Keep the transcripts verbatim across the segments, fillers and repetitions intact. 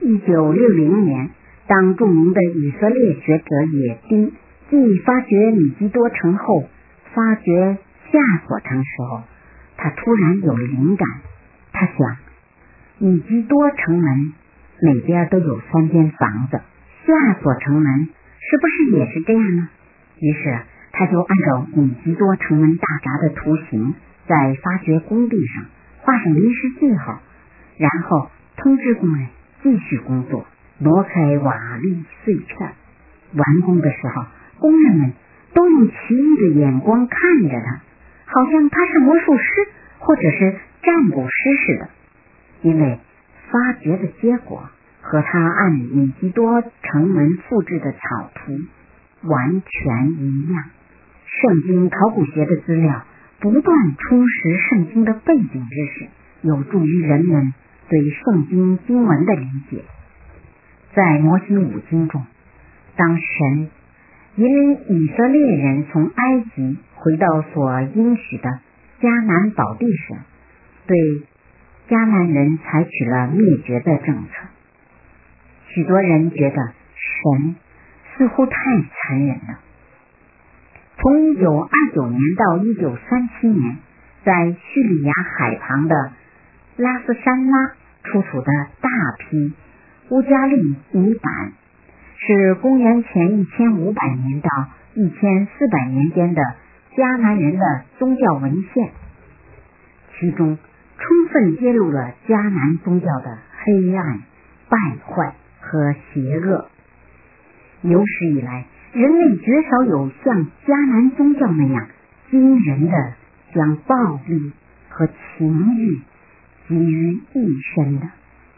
一九六零年，当著名的以色列学者也丁继发掘米基多城后，发掘夏所城时候，他突然有了灵感。他想，米基多城门每边都有三间房子，夏所城门是不是也是这样呢？于是他就按照米基多城门大闸的图形，在发掘工地上画上临时记号，然后通知工人继续工作，挪开瓦砾碎片。完工的时候，工人们都用奇异的眼光看着他，好像他是魔术师或者是占卜师似的，因为发掘的结果和他按米基多城门复制的草图完全一样。圣经考古学的资料不断充实圣经的背景知识，有助于人们对圣经经文的理解。在摩西五经中，当神引以色列人从埃及回到所应许的迦南宝地时，对迦南人采取了灭绝的政策。许多人觉得神似乎太残忍了。从一九二九年到一九三七年，在叙利亚海旁的拉斯山拉出土的大批乌加利泥板，是公元前一千五百年到一千四百年间的迦南人的宗教文献，其中充分揭露了迦南宗教的黑暗、败坏和邪恶。有史以来，人类绝少有像迦南宗教那样惊人的将暴力和情欲集于一身的。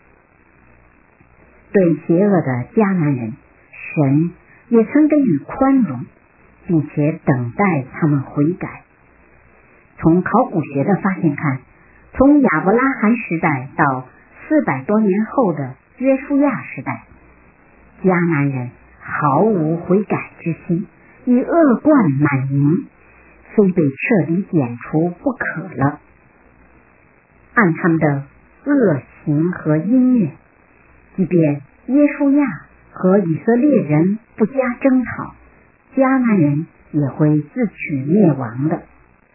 对邪恶的迦南人，神也曾给予宽容，并且等待他们悔改。从考古学的发现看，从亚伯拉罕时代到四百多年后的约书亚时代，迦南人毫无悔改之心，以恶贯满盈，非被彻底剪除不可了。按他们的恶行和音乐，即便约书亚和以色列人不加争吵，迦南人也会自取灭亡的。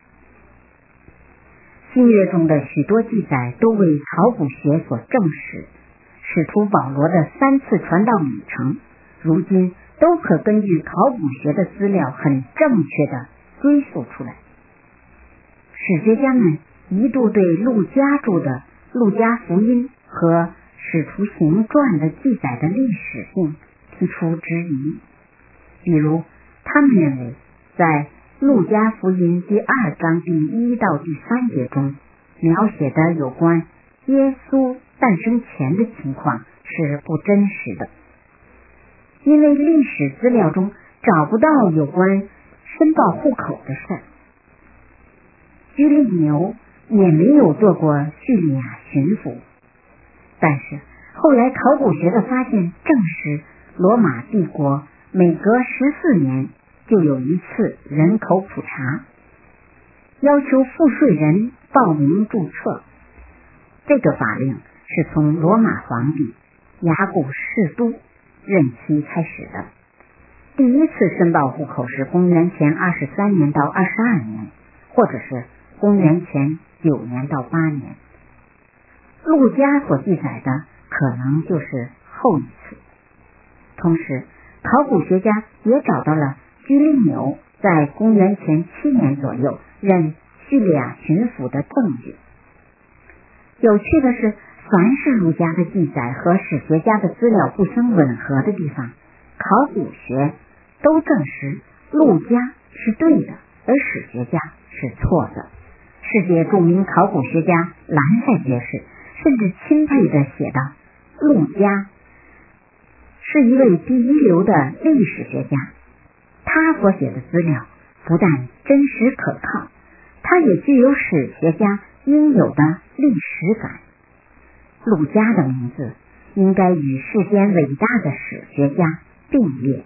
新约中的许多记载都为考古学所证实，使徒保罗的三次传道旅程，如今都可根据考古学的资料很正确的追溯出来。史学家们一度对路加著的《路加福音》和《使徒行传》的记载的历史性提出质疑，比如他们认为在路加福音第二章第一到第三节中描写的有关耶稣诞生前的情况是不真实的，因为历史资料中找不到有关申报户口的事。居利牛也没有做过叙利亚巡抚，但是后来考古学的发现证实，罗马帝国每隔十四年就有一次人口普查，要求赋税人报名注册。这个法令是从罗马皇帝雅古士都任期开始的。第一次申报户口是公元前二十三年到二十二年，或者是公元前九年到八年。路加所记载的可能就是后一次。同时，考古学家也找到了居利纽在公元前七年左右任叙利亚巡抚的证据。有趣的是，凡是路加的记载和史学家的资料不相吻合的地方，考古学都证实路加是对的，而史学家是错的。世界著名考古学家兰塞爵士甚至钦佩地写道，路加是一位第一流的历史学家，他所写的资料不但真实可靠，他也具有史学家应有的历史感。路加的名字应该与世间伟大的史学家并列。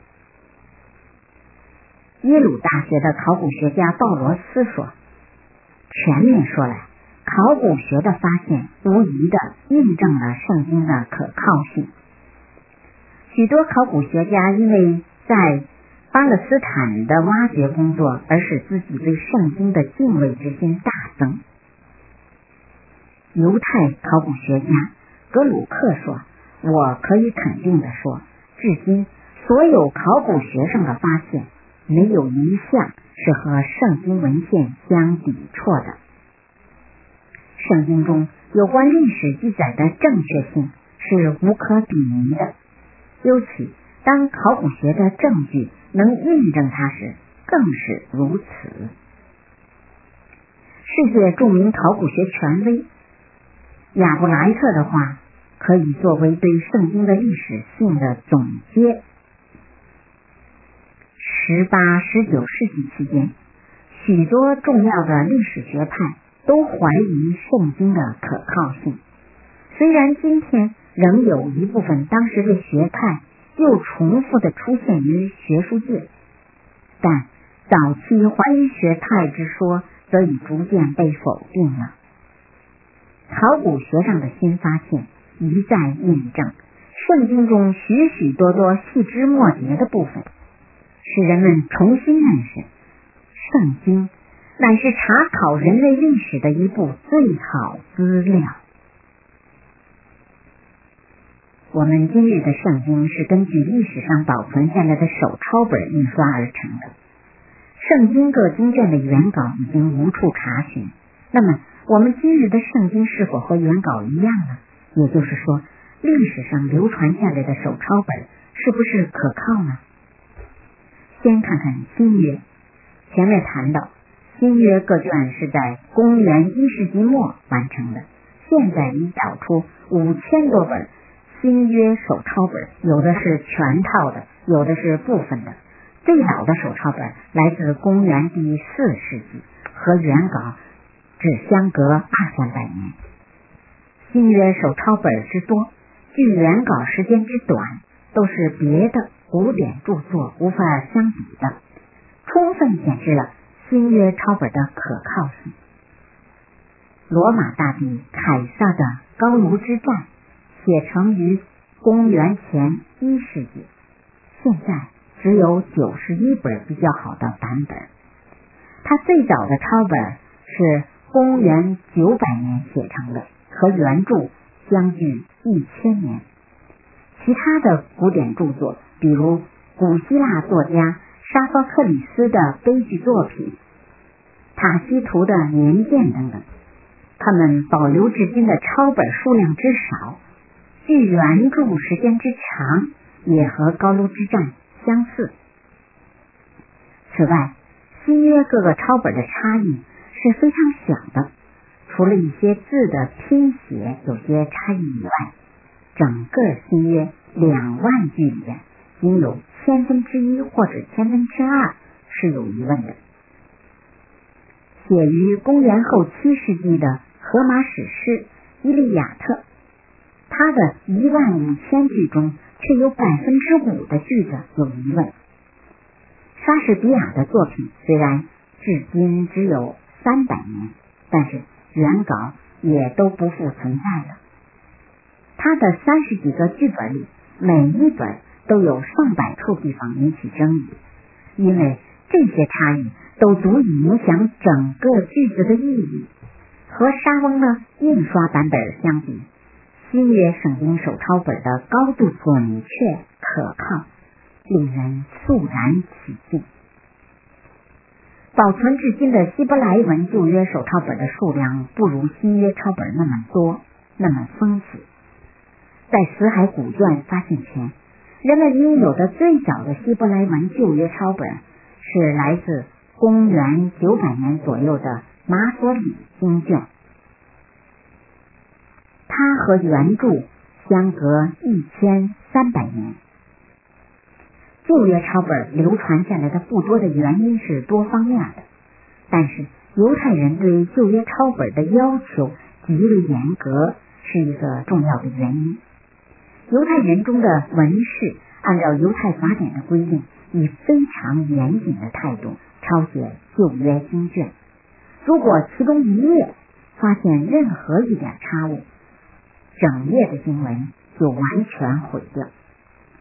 耶鲁大学的考古学家鲍罗斯说，全面说来，考古学的发现无疑地印证了圣经的可靠性， 许多考古学家因为在巴勒斯坦的挖掘工作而使自己对圣经的敬畏之心大增。犹太考古学家格鲁克说，我可以肯定地说，至今所有考古学上的发现没有一项是和圣经文献相抵触的。圣经中有关历史记载的正确性是无可比拟的，尤其当考古学的证据能印证它时更是如此。世界著名考古学权威亚布莱特的话可以作为对圣经的历史性的总结。十八、十九世纪期间，许多重要的历史学派都怀疑圣经的可靠性。虽然今天仍有一部分当时的学派又重复地出现于学术界，但早期怀疑学派之说则已逐渐被否定了。考古学上的新发现一再印证圣经中许许多多细枝末节的部分，使人们重新认识圣经乃是查考人类历史的一部最好资料。我们今日的圣经是根据历史上保存下来的手抄本印刷而成的，圣经各经卷的原稿已经无处查询。那么我们今日的圣经是否和原稿一样呢？也就是说，历史上流传下来的手抄本是不是可靠呢？先看看新约。前面谈到新约各卷是在公元一世纪末完成的，现在已找出五千多本新约手抄本，有的是全套的，有的是部分的。最老的手抄本来自公元第四世纪，和原稿只相隔二三百年。新约手抄本之多，距原稿时间之短，都是别的古典著作无法相比的，充分显示了新约抄本的可靠性。罗马大帝凯撒的高卢之战写成于公元前一世纪，现在只有九十一本比较好的版本。他最早的抄本是公元九百年写成的，和原著相距一千年。其他的古典著作，比如古希腊作家沙佛克里斯的悲剧作品、塔西图的年鉴等等，他们保留至今的抄本数量之少，距原著时间之长，也和高卢之战相似。此外，新约各个抄本的差异是非常小的，除了一些字的拼写有些差异以外，整个新约两万句里边仅有千分之一或者千分之二是有疑问的。写于公元后七世纪的荷马史诗《伊利亚特》，他的一万五千句中却有百分之五的句子有疑问。莎士比亚的作品虽然至今只有三百年，但是原稿也都不复存在了。他的三十几个剧本里，每一本都有上百处地方引起争议，因为这些差异都足以影响整个句子的意义。和沙翁的印刷版本相比，新约圣经手抄本的高度准确可靠，令人肃然起敬。保存至今的希伯来文旧约手抄本的数量不如新约抄本那么多，那么丰富。在死海古卷发现前，人们拥有的最早的希伯来文旧约抄本是来自公元九百年左右的马索里经卷，它和原著相隔一千三百年。旧约抄本流传下来的不多的原因是多方面的，但是犹太人对旧约抄本的要求极为严格，是一个重要的原因。犹太人中的文士按照犹太法典的规定，以非常严谨的态度抄写旧约经卷，如果其中一页发现任何一点差误，整页的经文就完全毁掉。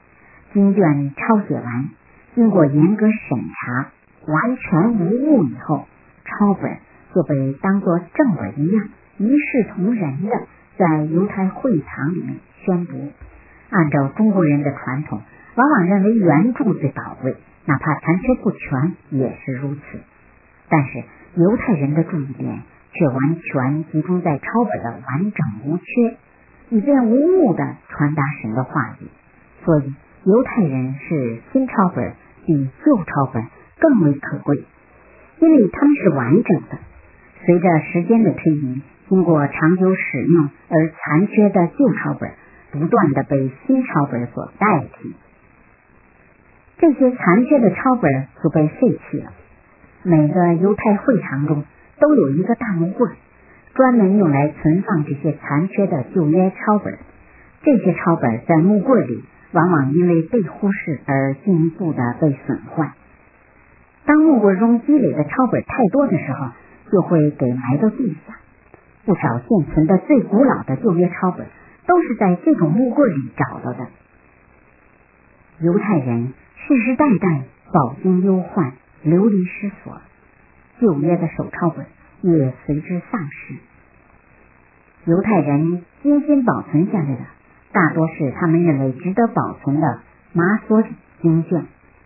经卷抄写完，经过严格审查，完全无误以后，抄本就被当作正本一样，一视同仁的在犹太会堂里面宣读。按照中国人的传统，往往认为原著最宝贵，哪怕残缺不全也是如此。但是犹太人的注意点却完全集中在抄本的完整无缺，以便无误的传达神的话语。所以犹太人是新抄本比旧抄本更为可贵，因为它们是完整的。随着时间的推移，经过长久使用而残缺的旧抄本不断的被新抄本所代替，这些残缺的抄本就被废弃了。每个犹太会堂中都有一个大木柜，专门用来存放这些残缺的旧约抄本。这些抄本在木柜里往往因为被忽视而进一步的被损坏。当木柜中积累的抄本太多的时候，就会给埋到地下。不少现存的最古老的旧约抄本都是在这种木柜里找到的。犹太人世世代代饱经忧患，流离失所，旧约的手抄本也随之丧失。犹太人精心保存下来的大多是他们认为值得保存的马索里经卷。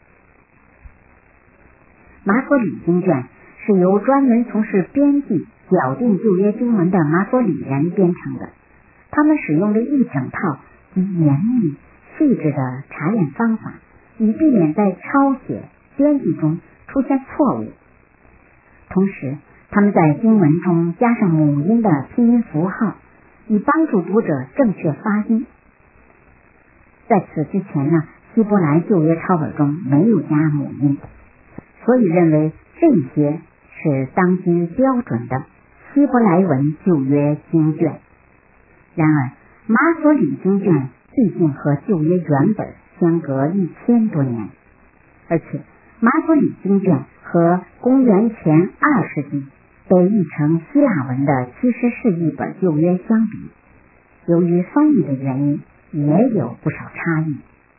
马索里经卷是由专门从事编辑矫订旧约经文的马索里人编成的，他们使用了一整套极严密细致的查验方法，以避免在抄写编辑中出现错误。同时他们在经文中加上母音的拼音符号，以帮助读者正确发音。在此之前呢，希伯来旧约抄本中没有加母音，所以认为这些是当今标准的希伯来文旧约经卷。然而马索里经卷毕竟和旧约原本相隔一千多年，而且马索里经卷和公元前二世纪被译成希腊文的七十世纪本旧约相比，由于翻译的原因也有不少差异。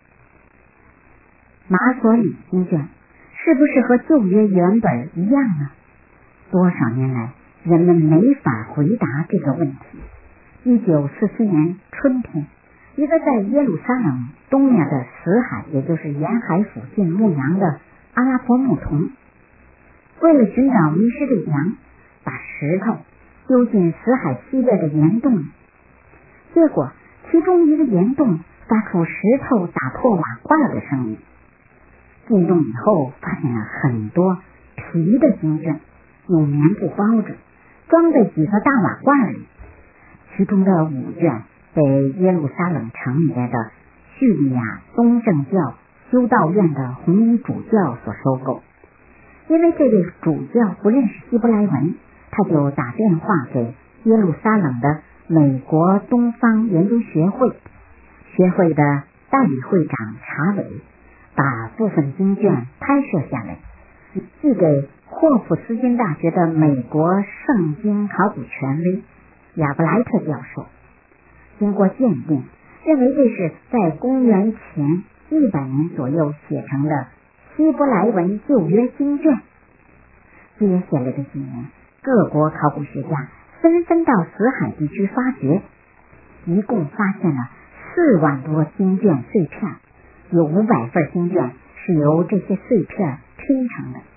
马索里经卷是不是和旧约原本一样呢？多少年来人们没法回答这个问题。一九四七年春天，一个在耶路撒冷东面的死海，也就是沿海附近牧羊的阿拉伯牧童，为了寻找迷失的羊，把石头丢进死海西边的岩洞里，结果其中一个岩洞发出石头打破瓦罐的声音。进洞以后，发现了很多皮的经卷，用棉布包着，装在几个大瓦罐里。其中的五卷被耶路撒冷城里面的叙利亚东正教修道院的红衣主教所收购。因为这位主教不认识希伯来文，他就打电话给耶路撒冷的美国东方研究学会，学会的代理会长查韦把部分经卷拍摄下来，寄给霍普斯金大学的美国圣经考古权威亚布莱特教授。经过鉴定，认为这是在公元前一百年左右写成的希伯来文旧约经卷。接下来的几年，各国考古学家纷纷到死海地区发掘，一共发现了四万多经卷碎片，有五百份经卷是由这些碎片拼成的。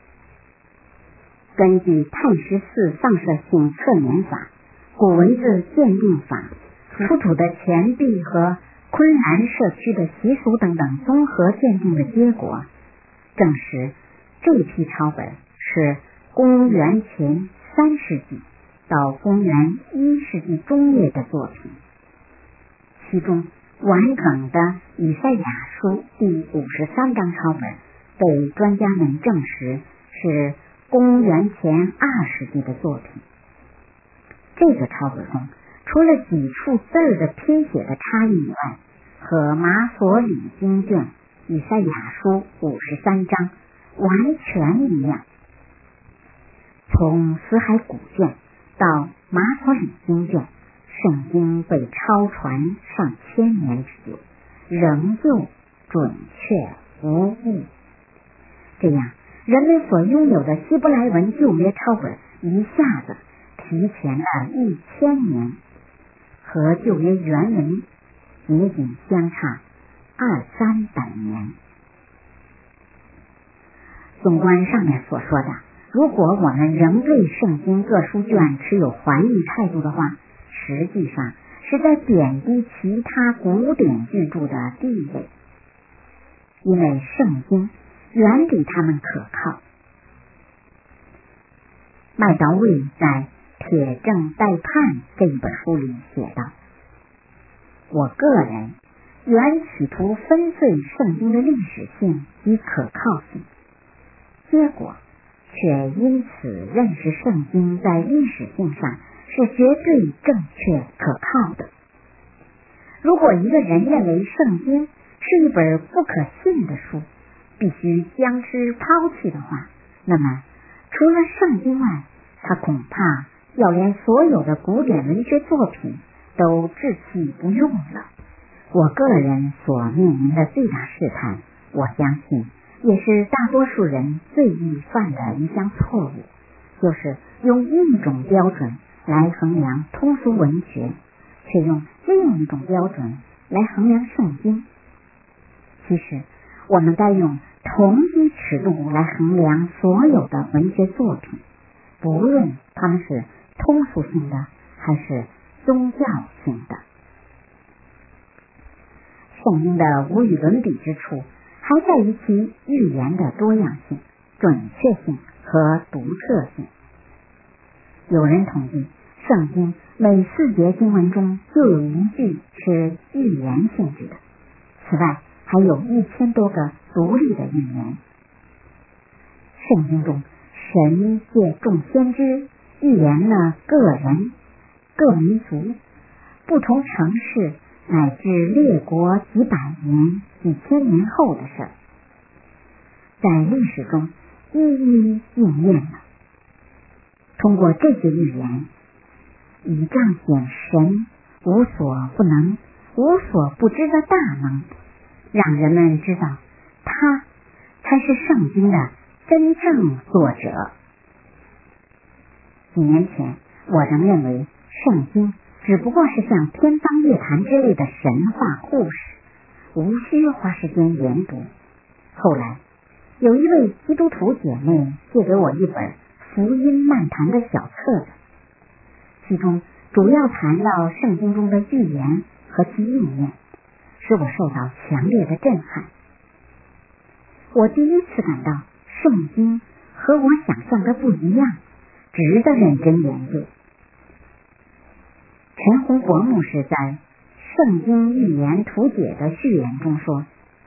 根据碳十四放射性测年法、古文字鉴定法、出土的钱币和昆兰社区的习俗等等综合鉴定的结果，证实这批抄本是公元前三世纪到公元一世纪中叶的作品。其中完整的以赛亚书第五十三章抄本被专家们证实是公元前二世纪的作品。这个抄本中除了几处字儿的拼写的差异以外，和马索里经卷以赛亚书五十三章完全一样。从死海古卷到马索里经卷，圣经被抄传上千年之久，仍旧准确无误。这样，人们所拥有的希伯来文旧约抄本一下子提前了一千年，和旧约原文仅仅相差二三百年。纵观上面所说的，如果我们仍对圣经各书卷持有怀疑态度的话，实际上是在贬低其他古典巨著的地位，因为圣经远比他们可靠。麦道卫在《铁证待判》这一本书里写道：我个人原企图分碎圣经的历史性及可靠性，结果却因此认识圣经在历史性上是绝对正确可靠的。如果一个人认为圣经是一本不可信的书，必须将之抛弃的话，那么除了圣经外，他恐怕要连所有的古典文学作品都置弃不用了。我个人所面临的最大试探，我相信也是大多数人最易犯的一项错误，就是用一种标准来衡量通俗文学，却用另一种标准来衡量圣经。其实我们该用同一尺度来衡量所有的文学作品，不论它们是通俗性的还是宗教性的。圣经的无与伦比之处还在于其预言的多样性、准确性和独特性。有人统计，圣经每四节经文中就有一句是预言性质的，此外还有一千多个独立的预言。圣经中，神借众先知预言了个人、各民族、不同城市乃至列国几百年、几千年后的事，在历史中一一应验了。通过这些预言，以彰显神无所不能、无所不知的大能，让人们知道他才是圣经的真正作者。几年前，我仍认为圣经只不过是像天方夜谭之类的神话故事，无需花时间研读。后来，有一位基督徒姐妹借给我一本福音漫谈的小册子，其中主要谈到圣经中的预言和其应验，使我受到强烈的震撼。我第一次感到圣经和我想象的不一样，值得认真研究。陈洪国牧师在《圣经预言图解》的序言中说，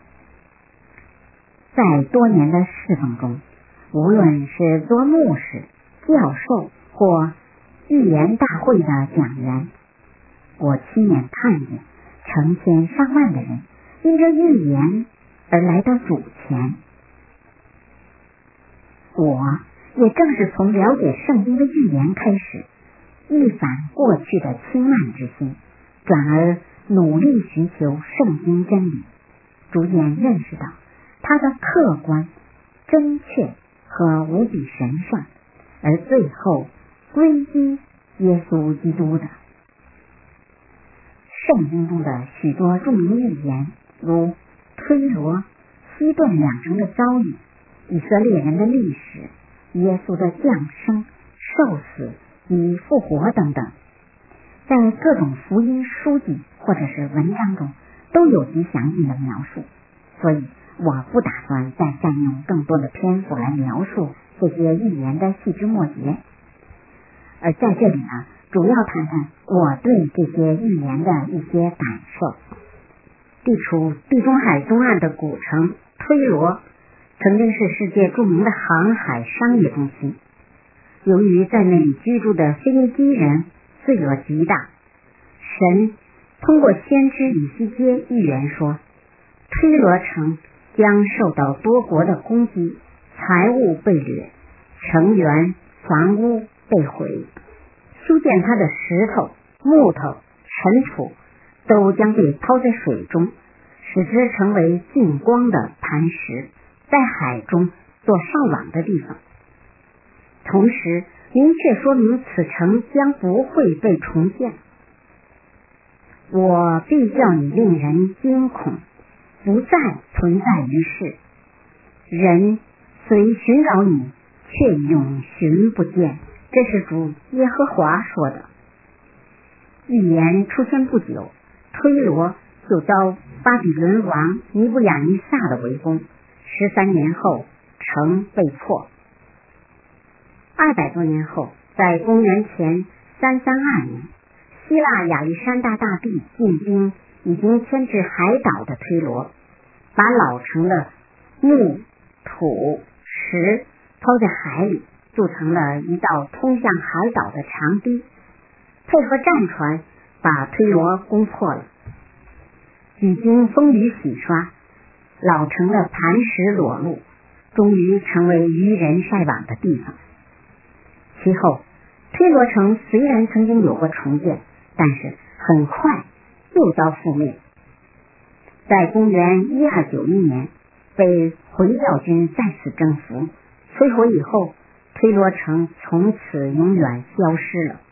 在多年的侍奉中，无论是做牧师、教授或预言大会的讲员，我亲眼看见成千上万的人因着预言而来到主前。我也正是从了解圣经的预言开始，一反过去的轻慢之心，转而努力寻求圣经真理，逐渐认识到它的客观、真确和无比神圣，而最后归依耶稣基督的。圣经中的许多著名预言，如推罗、西顿两城的遭遇、以色列人的历史、耶稣的降生、受死与复活等等，在各种福音书籍或者是文章中都有极详细的描述，所以我不打算再占用更多的篇幅来描述这些预言的细枝末节，而在这里呢，主要谈谈我对这些预言的一些感受。地处地中海东岸的古城推罗，曾经是世界著名的航海商业中心。由于在那里居住的腓尼基人罪恶极大，神通过先知以西结预言说，推罗城将受到多国的攻击，财物被掠，城垣、房屋被毁，修建它的石头、木头、尘土都将被抛在水中， 使之成为近光的磐石，在海中做上网的地方。同时明确说明此城将不会被重建。我必叫你令人惊恐，不再存在于世。人虽寻找你，却永寻不见。这是主耶和华说的。预言出现不久，推罗就遭巴比伦王尼布雅尼撒的围攻，十三年后城被破。二百多年后，在公元前三三二年，希腊亚历山大大帝进兵已经迁至海岛的推罗，把老城的木、土、石抛在海里，筑成了一道通向海岛的长堤，配合战船把推罗攻破了。几经风雨洗刷，老城的磐石裸露，终于成为渔人晒网的地方。其后推罗城虽然曾经有过重建，但是很快又遭覆灭。在公元一二九一年被回教军再次征服，摧毁以后，推罗城从此永远消失了。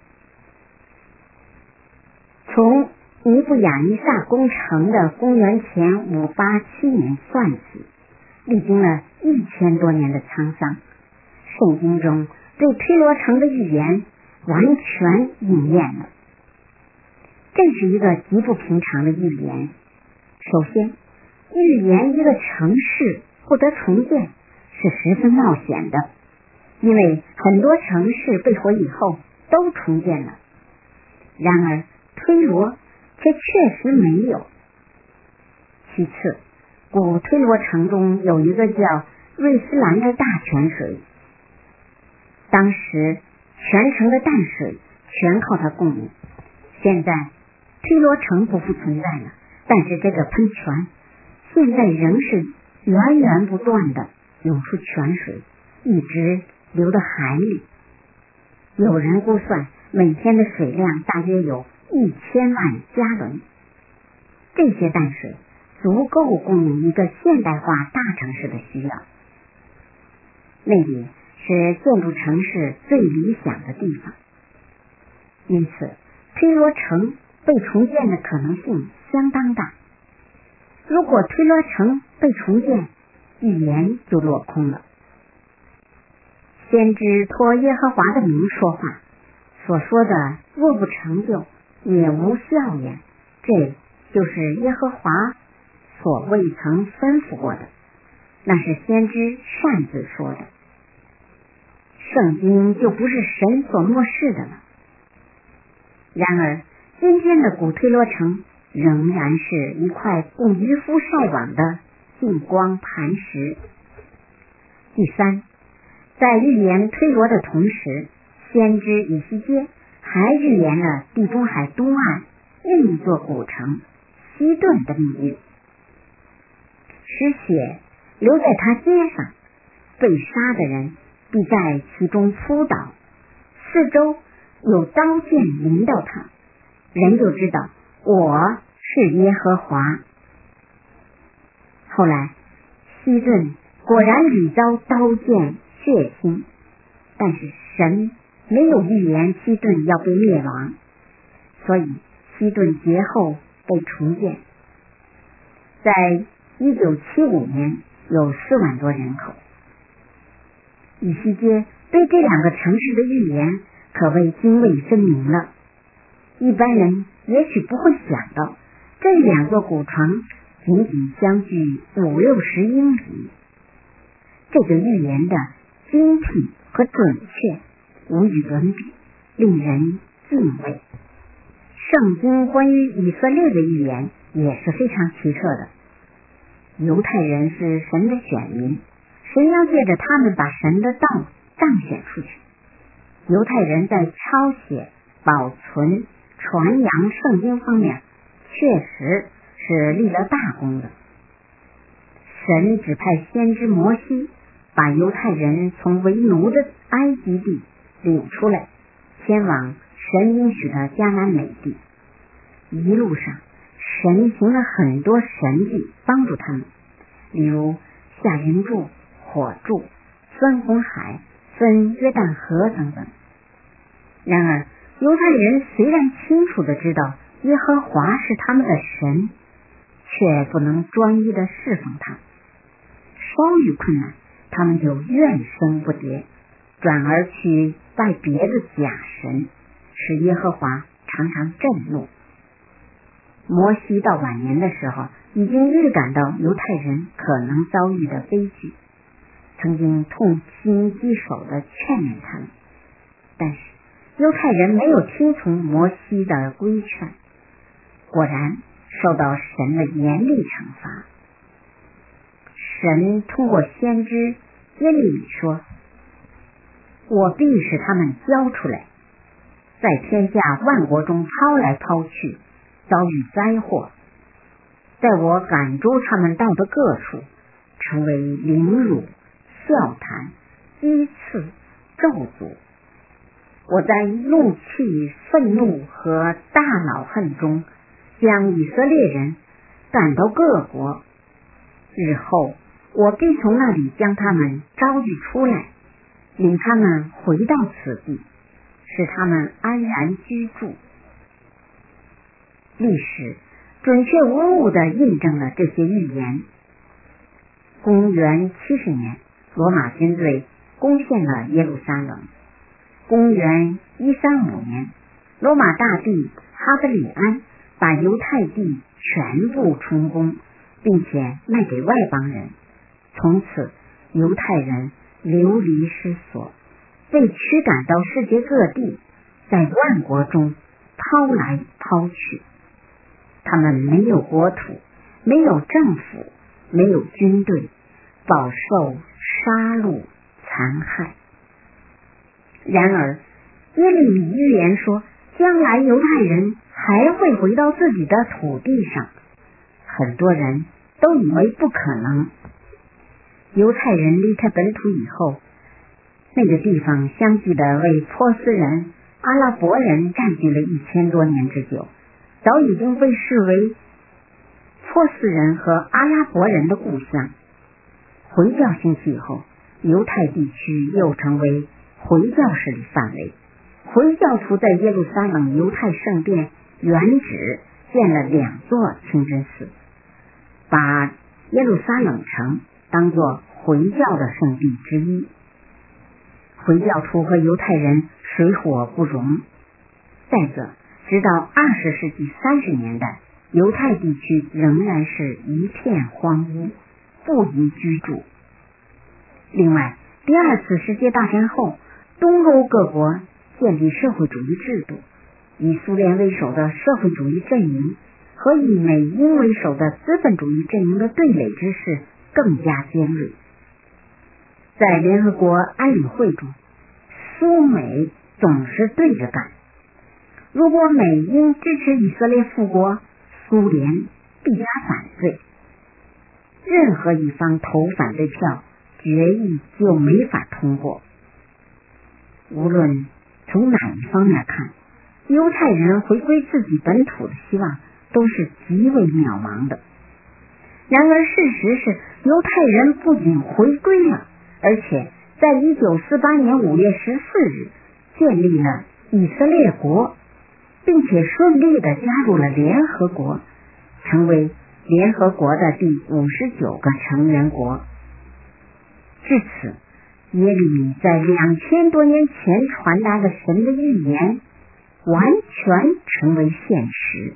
从尼布雅尼撒攻城的公元前五八七年算起，历经了一千多年的沧桑，圣经中对推罗城的预言完全应验了。这是一个极不平常的预言。首先，预言一个城市不得重建是十分冒险的，因为很多城市被毁以后都重建了，然而推罗却确实没有。其次，古推罗城中有一个叫瑞斯兰的大泉水，当时全城的淡水全靠它供应。现在推罗城不复存在了，但是这个喷泉现在仍是源源不断的涌出泉水，一直流到海里。有人估算每天的水量大约有一千万加仑，这些淡水足够供应一个现代化大城市的需要。那里是建筑城市最理想的地方，因此推罗城被重建的可能性相当大。如果推罗城被重建，预言就落空了。先知托耶和华的名说话，所说的若不成就，也无效也，这就是耶和华所未曾吩咐过的，那是先知擅自说的。圣经就不是神所漠视的了。然而今天的古推罗城仍然是一块供渔夫晒网的近光磐石。第三，在预言推罗的同时，先知以西结还预言了地中海东岸另一座古城西顿的命运。使血流在他街上，被杀的人必在其中扑倒，四周有刀剑临到他，人就知道我是耶和华。后来西顿果然屡遭刀剑血腥，但是神没有预言西顿要被灭亡，所以西顿节后被重建。在一九七五年有四万多人口。以西结对这两个城市的预言可谓泾渭分明了。一般人也许不会想到，这两座古城仅仅相距五六十英里。这个预言的精辟和准确无与伦比，令人敬畏。圣经关于以色列的预言也是非常奇特的。犹太人是神的选民，神要借着他们把神的道彰显出去。犹太人在抄写、保存、传扬圣经方面确实是立了大功的。神指派先知摩西把犹太人从为奴的埃及地领出来，前往神应许的迦南美地。一路上神行了很多神迹帮助他们，例如下云柱、火柱、分红海、分约旦河等等。然而犹太人虽然清楚地知道耶和华是他们的神，却不能专一地侍奉他。稍遇困难，他们就怨声不迭，转而去拜别的假神，使耶和华常常震怒。摩西到晚年的时候，已经预感到犹太人可能遭遇的悲剧，曾经痛心疾首地劝勉他们，但是犹太人没有听从摩西的规劝，果然受到神的严厉惩罚。神通过先知耶利米说：我必使他们交出来，在天下万国中抛来抛去，遭遇灾祸，在我赶逐他们到的各处，成为凌辱、笑谈、讥刺、咒诅。我在怒气、愤怒和大恼恨中，将以色列人赶到各国，日后我必从那里将他们招聚出来，领他们回到此地，使他们安然居住。历史准确无误地印证了这些预言。公元七十年，罗马军队攻陷了耶路撒冷。公元一三五年，罗马大帝哈德里安把犹太地全部充公，并且卖给外邦人。从此犹太人流离失所，被驱赶到世界各地，在万国中抛来抛去。他们没有国土，没有政府，没有军队，饱受杀戮残害。然而耶利米预言说，将来犹太人还会回到自己的土地上，很多人都以为不可能。犹太人离开本土以后，那个地方相继的为波斯人、阿拉伯人占据了一千多年之久，早已经被视为波斯人和阿拉伯人的故乡。回教兴起以后，犹太地区又成为回教势力范围。回教徒在耶路撒冷犹太圣殿原址建了两座清真寺，把耶路撒冷城当作回教的圣地之一。回教徒和犹太人水火不容。再者，直到二十世纪三十年代，犹太地区仍然是一片荒芜，不宜居住。另外，第二次世界大战后，东欧各国建立社会主义制度，以苏联为首的社会主义阵营和以美英为首的资本主义阵营的对垒之势更加尖锐。在联合国安理会中，苏美总是对着干。如果美英支持以色列复国，苏联必然反对。任何一方投反对票，决议就没法通过。无论从哪一方面看，犹太人回归自己本土的希望都是极为渺茫的。然而事实是，犹太人不仅回归了，而且在一九四八年五月十四日建立了以色列国，并且顺利地加入了联合国，成为联合国的第五十九个成员国。至此，耶利米在两千多年前传达的神的预言完全成为现实。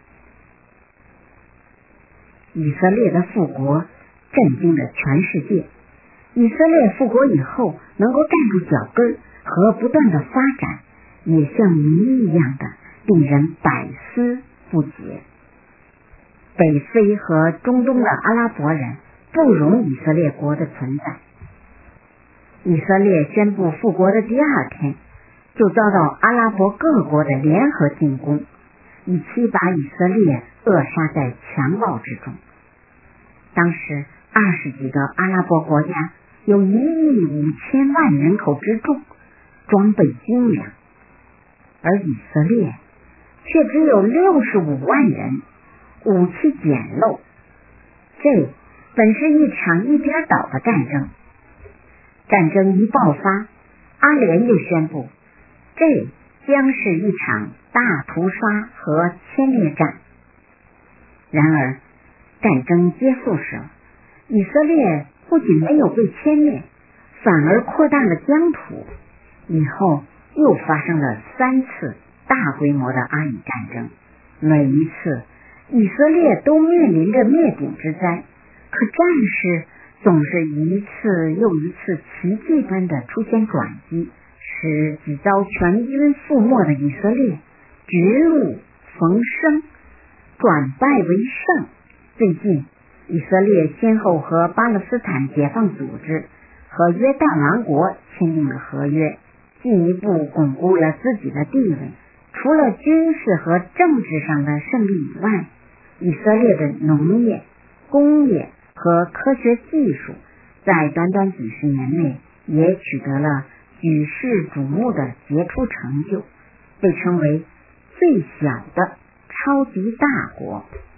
以色列的复国震惊了全世界。以色列复国以后能够站住脚跟和不断的发展，也像谜一样的令人百思不解。北非和中东的阿拉伯人不容以色列国的存在。以色列宣布复国的第二天，就遭到阿拉伯各国的联合进攻，以期把以色列扼杀在强暴之中。当时二十几个阿拉伯国家有一亿五千万人口之众，装备精良，而以色列却只有六十五万人， 武器简陋。这本是一场一边倒的战争。战争一爆发，阿联就宣布，这将是一场大屠杀和歼灭战。然而，战争结束时，以色列不仅没有被歼灭，反而扩大了疆土。以后又发生了三次大规模的阿以战争，每一次以色列都面临着灭顶之灾，可战事总是一次又一次奇迹般的出现转机，使几遭全军覆没的以色列直路逢生，转败为胜。最近，以色列先后和巴勒斯坦解放组织和约旦王国签订了合约，进一步巩固了自己的地位。除了军事和政治上的胜利以外，以色列的农业、工业和科学技术在短短几十年内也取得了举世瞩目的杰出成就，被称为最小的超级大国。